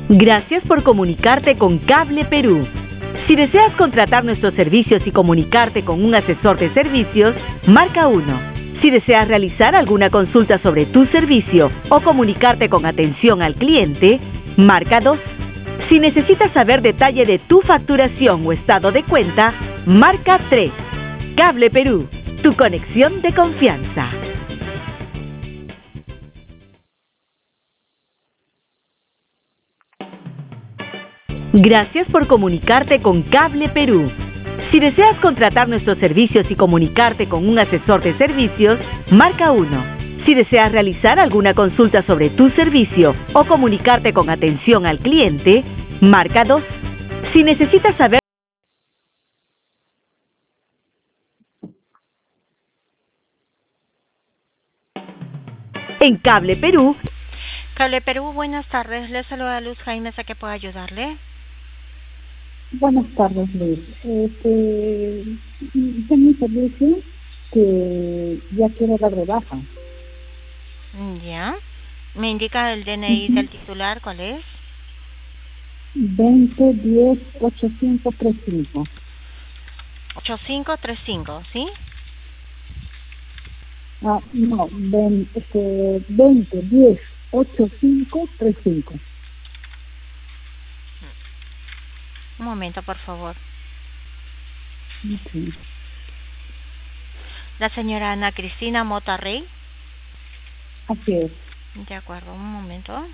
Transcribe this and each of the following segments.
Gracias por comunicarte con Cable Perú. Si deseas contratar nuestros servicios y comunicarte con un asesor de servicios, marca 1. Si deseas realizar alguna consulta sobre tu servicio o comunicarte con atención al cliente, marca 2. Si necesitas saber detalle de tu facturación o estado de cuenta, marca 3. Cable Perú, tu conexión de confianza. Gracias por comunicarte con Cable Perú. Si deseas contratar nuestros servicios y comunicarte con un asesor de servicios, marca 1. Si deseas realizar alguna consulta sobre tu servicio o comunicarte con atención al cliente, marca 2. Si necesitas saber en Cable Perú. Cable Perú, buenas tardes. Le saluda Luz Jaime, ¿a qué puedo ayudarle? Buenas tardes, Luis. Tengo un servicio que ya quiero dar de baja. Ya. ¿Me indica el DNI del titular? ¿Cuál es? 2010-8535. 8535, ¿sí? No, 2010-8535. Un momento, por favor. Okay. La señora Ana Cristina Mota Rey. Así es. De acuerdo, un momento.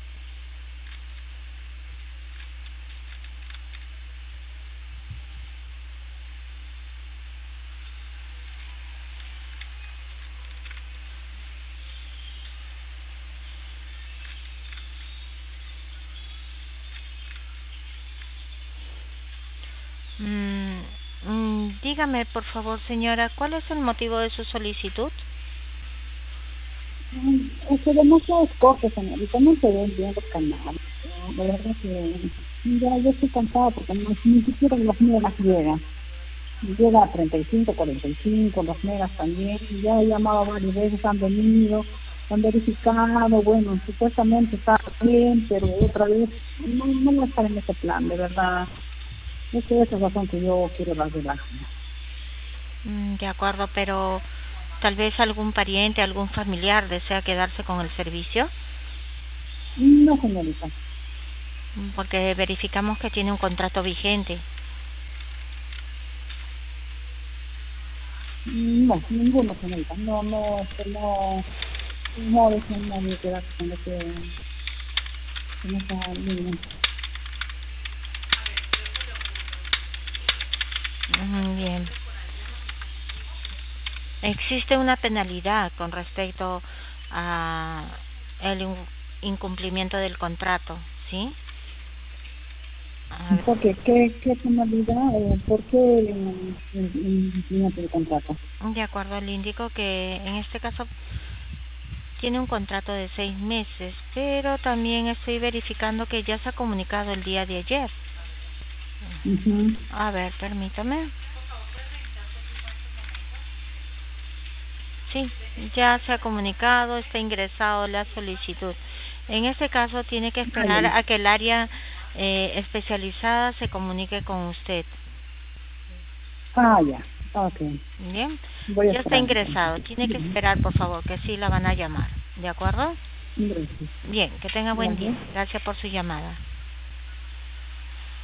Dígame, por favor, señora, ¿cuál es el motivo de su solicitud? Es que demasiadas cosas, señorita, no se ven bien los canales. La verdad que ya yo estoy cansada porque ni siquiera los megas llegan. Llega a 35, 45, los megas también. Ya he llamado varias veces, han venido, han verificado, bueno, supuestamente está bien, pero otra vez no va a estar en ese plan, de verdad. Esa es la razón que yo quiero dar de baja. De acuerdo, pero tal vez algún pariente, algún familiar desea quedarse con el servicio. No, señorita. Porque verificamos que tiene un contrato vigente. No, ninguno, señorita. No deseo nadie quedarse con esa línea. Bien. Existe una penalidad con respecto a el incumplimiento del contrato, ¿sí? ¿Por qué? ¿Qué penalidad? ¿Por qué incumplimiento del contrato? De acuerdo, le indico que en este caso tiene un contrato de 6 meses, pero también estoy verificando que ya se ha comunicado el día de ayer. A ver, permítame. Sí, ya se ha comunicado, está ingresado la solicitud. En este caso tiene que esperar a que el área especializada se comunique con usted. Ya, ok. Bien, Ya está ingresado, tiene que esperar, por favor, que sí la van a llamar, ¿de acuerdo? Gracias. Bien, que tenga buen día. Gracias por su llamada.